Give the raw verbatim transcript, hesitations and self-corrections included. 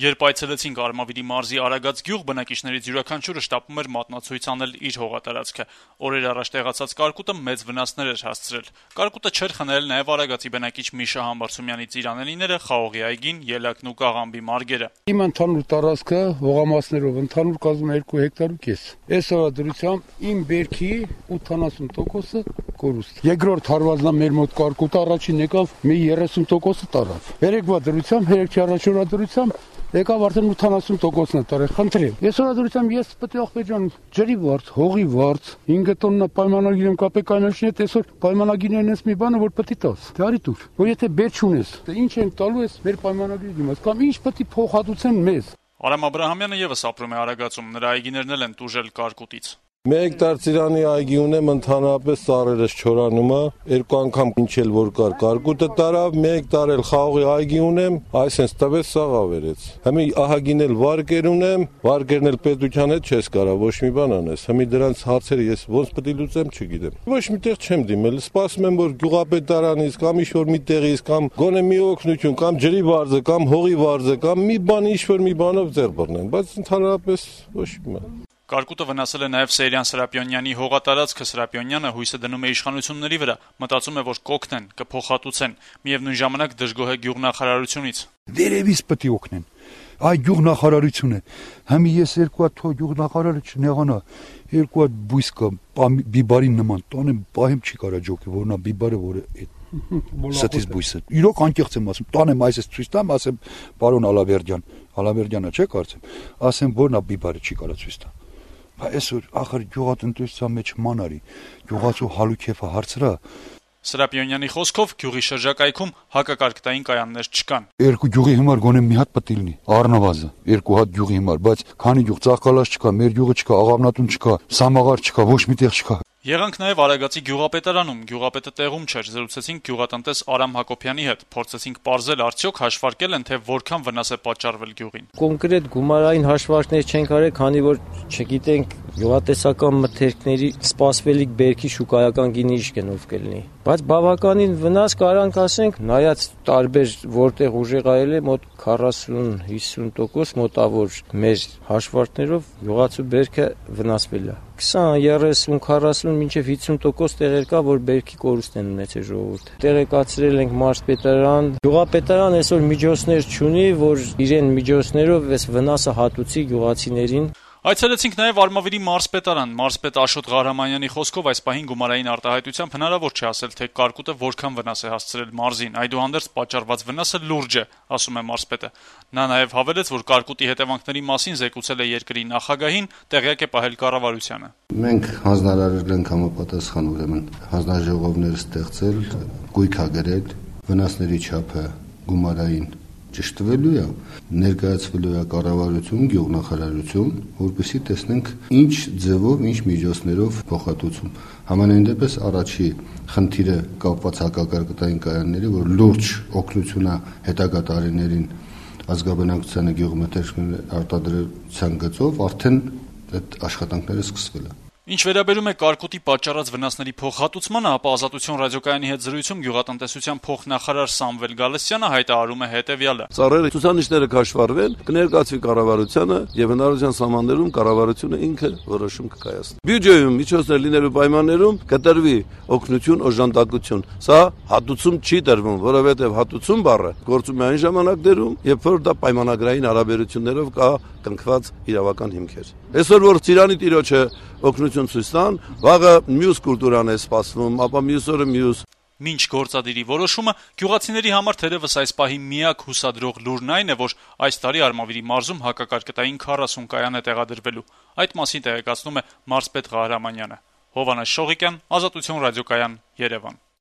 Երբ այցելեցինք Արմավիրի մարզի Արագած գյուղ, բնակիչներից յուրաքանչյուրը շտապում էր մատնացույց անել իր հողատարածքը։ Օրեր առաջ տեղացած կարկուտը մեծ վնասներ էր հասցրել։ Կարկուտը չէր խնայել նաև Արագածի բնակիչ Միշա Համբարձումյանի ծիրանելիները, Խաղողի այգին, Ելակն ու Կաղամբի մարգերը։ Իմ ընդհանուր տարածքը հողամասներով ընդհանուր կազմում է երկու հեկտար ու կես։ Այսօր դրությամբ իմ բերքի ութանասուն տոկոսը կորուստ։ Երկրորդ հարվածն մեր մոտ կարկուտը առաջին եկավ մի երեսուն տոկոսը տարավ։ Երեկվա դրությամբ, երեքի առաջորդ դրությամբ եկավ արդեն ութանասուն տոկոսն է տարել, խնդրեմ։ Այսօր դրությամբ ես պետք է ախպեջան ջրի վարձ, հողի վարձ, հինգ տոննա պայմանագիր եմ կապել կանաչի հետ, այսօր պայմանագիրն էս մի բանը որ պետք է տաս։ Դե արի դուր, որ եթե բեր չունես, դե ինչ են տալու ես մեր պայմանագրի դիմաց, կամ ինչ պետք է փոխհատուցեն մեզ։ Արամ Աբրահամյանը եւս ապրում է Արագածում, նրա այգիներն էլ են տուժել կարկուտից։ Մեկ հեկտար ծիրանի այգի ունեմ, ընդհանրապես ծառերս չորանումը, երկու անգամ ինչել որ կար կարկուտը տարավ, մեկ հեկտար էլ խաղողի այգի ունեմ, այսպես տվեց սաղ ավերեց։ Հիմա ահագին էլ վարկեր ունեմ, վարկերն էլ պետության հետ չես կարա ոչ մի բան անես։ Հիմա դրանց հարցերը ես ոնց պետք է լուծեմ, չգիտեմ։ Ոչ միտեղ չեմ դիմել, սպասում եմ որ գյուղապետարանից կամ ինչ-որ մի տեղից կամ գոնե մի օգնություն, կամ ջրի վարձը, կամ հողի վարձը, կամ մի բան ինչ-որ մի բանով ձեռ բռնեն, բայց ընդհանրապես ոչ մի բան։ Կարկուտը վնասել է նաև Սեյրան Սրապյոնյանի հողատարածքը։ Սրապյոնյանը հույսը դնում է իշխանությունների վրա, մտածում է, որ կօգնեն, կփոխհատուցեն, միևնույն ժամանակ դժգոհ է գյուղնախարարությունից։ Վերևից պետք է օգնեն։ Այ գյուղնախարարությունը, հիմա ես երկու հատ թող գյուղնախարարը չնեղանա, երկու հատ բույս կա, բիբարին նման, տանեմ, պահեմ չի կարա ջոկի, որ նա բիբարը որ է Սթից բույսը։ Իրոք անկեղծ եմ ասում, տանեմ այսպես ցույց տամ, ասեմ, պարոն Ալավերդյան, Ալավերդյանը չէ կարծեմ, ասեմ, որ նա բիբարը չի կարա ցույց տա։ Բայց այսօր ախր գյուղատնտեսության մեջ մանարի, գյուղացու հալուքեֆը հարցրա։ Սրապյոնյանի խոսքով գյուղի շրջակայքում հակակարկտային կայաններ չկան։ Երկու գյուղի հիմար գոնե մի հատ պետք է լինի, առնվազն, երկու հատ գյուղի հիմար, բայց քանի գյուղ ծաղկալած չկա, մեր գյուղը չկա, աղավնատուն չկա, սամաղար չկա, ոչ մի տեղ չկա։ Եղանք նաև Արագածի գյուղապետարանում, գյուղապետը տեղում չէր, զրուցեցինք գյուղատնտես Արամ Հակոբյանի հետ, փորձեցինք պարզել արդյոք հաշվարկել են, թե որքան վնաս է պատճառվել գյուղին։ Կոնկրետ գումարային հաշվարկներ չենք արել, քանի որ չգիտենք գյուղատնտեսական մթերքների սպասվելիք բերքի շուկայական գինի ինչ կնով կլինի։ Բայց բավականին վնաս կարանք ասենք, նայած տարբեր որտեղ ուժեղայել է մոտ քառասուն-հիսուն տոկոս մոտավոր մեր հաշվարկներով գյուղացու բերքը վնասվել է։ քսան, երեսուն, քառասուն մինչև հիսուն տոկոս տեղեր կա, որ բերքի կորուստ են ունեցել ժողովուրդը։ Տեղեկացրել ենք մարզպետարան, գյուղապետարան այսօր միջոցներ չունի, որ իրեն միջոցներով այս վնասը հատուցի գյուղացիներին։ Այցելեցինք նաև Արմավիրի մարզպետարան։ Մարզպետ Աշոտ Ղարամանյանի խոսքով այս պահին գումարային արտահայտությամբ հնարավոր չէ ասել, թե կարկուտը որքան վնաս է հասցրել մարզին։ Այդուհանդերձ պատճառված վնասը լուրջ է, ասում է մարզպետը։ Նա նաև հավելեց, որ կարկուտի հետևանքների մասին զեկուցել է երկրի նախագահին, տեղյակ է պահել կառավարությանը։ Մենք հանձնարարել ենք համապատասխան ուրեմն հանձնաժողովներ ստեղծել, գույք ագրել, վնասների չափը գումարային ճշտվելու է, ներկայացվելու է կառավարություն, գյուղնախարարություն, որպեսզի տեսնենք ինչ ձևով, ինչ միջոցներով փոխհատուցում։ Համենայն դեպս առաջի խնդիրը կապված հակակարկտային կայանների, որ լուրջ օգնություն է հետագա տարիներին ազգաբնակչությանը գյուղմթերքների արտադրության գծով արդեն այդ աշխատանքները սկսվել է։ Ինչ վերաբերում է կարկուտի պատճառած վնասների փոխհատուցմանը, ապա Ազատություն ռադիոկայանի հետ զրույցում գյուղատնտեսության փոխնախարար Սամվել Գալստյանը հայտարարում է հետևյալը. Ծառերի ցուցանիշները կհաշվառվեն, կներկայացվի կառավարությանը եւ հնարավորության սահմաններում կառավարությունը ինքը որոշում կկայացնի։ Բյուջեում միջոցներ լինելու պայմաններում կտրվի օգնություն, օժանդակություն։ Սա հատուցում չի տրվում, որովհետեւ հատուցում բառը գործում է այն ժամանակներում, երբ որ դա պայմանագրային հարաբերություններով կա կնքված իրավական հիմքեր։ Այսօր որ Ծիրանի տիրոջը օգնություն ցույց տան, վաղը մյուս կուլտուրան է սպասվում, ապա մյուս օրը մյուս։ Մինչ գործադիրի որոշումը գյուղացիների համար թերևս այս պահի միակ հուսադրող լուրն այն է, որ այս տարի Արմավիրի մարզում հակակարկտային քառասուն կայան է տեղադրվելու։ Այդ մասին տեղեկացնում է մարզպետ Ղահրամանյանը։ Հովհաննես Շողիկյան, Ազատություն ռադիոկայան, Երևան։